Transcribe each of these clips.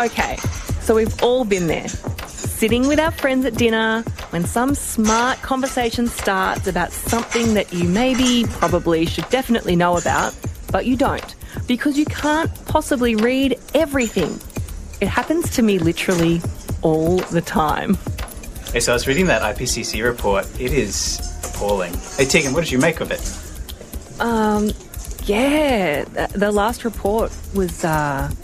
Okay, so we've all been there. Sitting with our friends at dinner when some smart conversation starts about something that you maybe, probably, should definitely know about, but you don't, because you can't possibly read everything. It happens to me literally all the time. Hey, so I was reading that IPCC report. It is appalling. Hey, Tegan, what did you make of it? Yeah, the last report was, I'm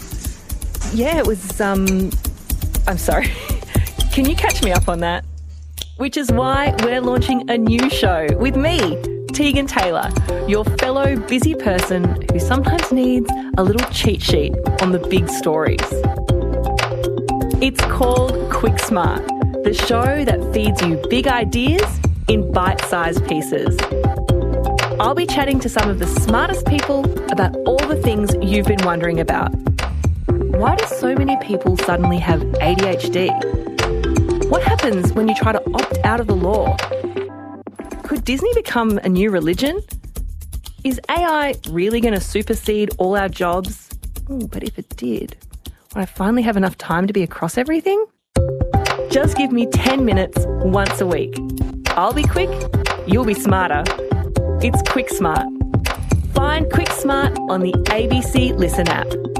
sorry. Can you catch me up on that? Which is why we're launching a new show with me, Tegan Taylor, your fellow busy person who sometimes needs a little cheat sheet on the big stories. It's called Quick Smart, the show that feeds you big ideas in bite-sized pieces. I'll be chatting to some of the smartest people about all the things you've been wondering about. Why do so many people suddenly have ADHD? What happens when you try to opt out of the law? Could Disney become a new religion? Is AI really going to supersede all our jobs? But if it did, would I finally have enough time to be across everything? Just give me 10 minutes once a week. I'll be quick, you'll be smarter. It's Quick Smart. Find Quick Smart on the ABC Listen app.